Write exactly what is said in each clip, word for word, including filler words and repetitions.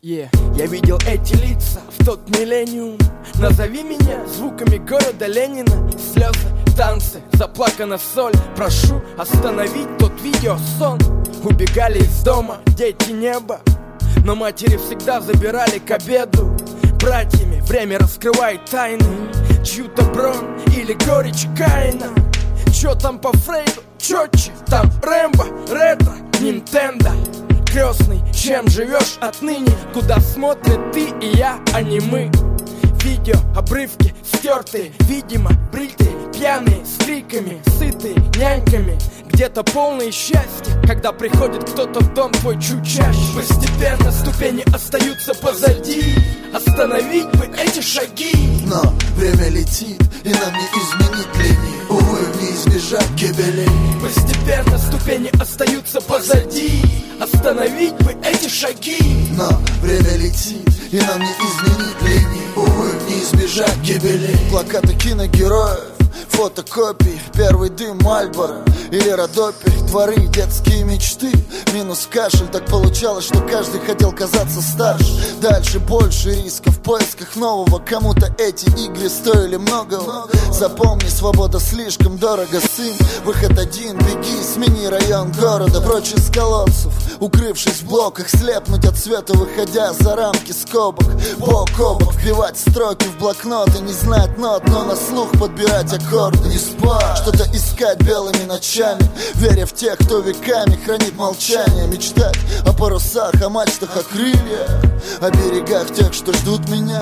Yeah. Я видел эти лица в тот миллениум. Назови меня звуками города Ленина. Слезы, танцы, заплакана соль. Прошу остановить тот видеосон. Убегали из дома дети неба, но матери всегда забирали к обеду. Братьями время раскрывает тайны, чью-то бронь или горечь Каина. Чё там по Фрейду? Чётче, там Рэмбо, ретро, Нинтендо. Крестный, чем живешь отныне? Куда смотрят ты и я, а не мы? Видео, обрывки, стертые, видимо, бритые, пьяные, с криками, сытые, няньками. Где-то полное счастье, когда приходит кто-то в дом твой чуть чаще. Постепенно ступени остаются позади. Остановить бы эти шаги. Но время летит, и нам не изменить линии. Увы, не избежать гибели. Постепенно ступени остаются позади. Остановить бы эти шаги. Но время летит, и нам не изменить линии. Увы, не избежать гибели. Плакаты киногероев, фотокопии, первый дым Мальборо или Родопи, дворы, детские мечты, минус кашель. Так получалось, что каждый хотел казаться старше. Дальше больше рисков в поисках нового. Кому-то эти игры стоили многого. Запомни, свобода слишком дорого, сын. Выход один, беги, смени район города. Прочь из колодцев, укрывшись в блоках, слепнуть от света, выходя за рамки скобок. Бок о бок, вбивать строки в блокноты, не знать нот, но на слух подбирать аккорды. Не спать, что-то искать белыми ночами, веря в тех, кто веками хранит молчание. Мечтать о парусах, о мачтах, о крыльях, о берегах тех, что ждут меня.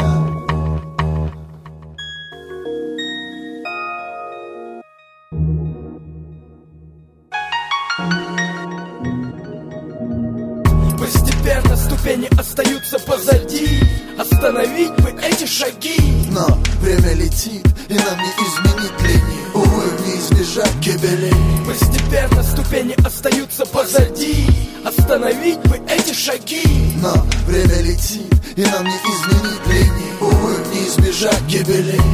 Постепенно ступени остаются позади. Остановить бы эти шаги. Но время летит, и нам не изменить линии. Увы, не избежать гибели. Постепенно ступени остаются позади. Остановить бы эти шаги. Но время летит, и нам не изменить линии. Увы, не избежать гибели.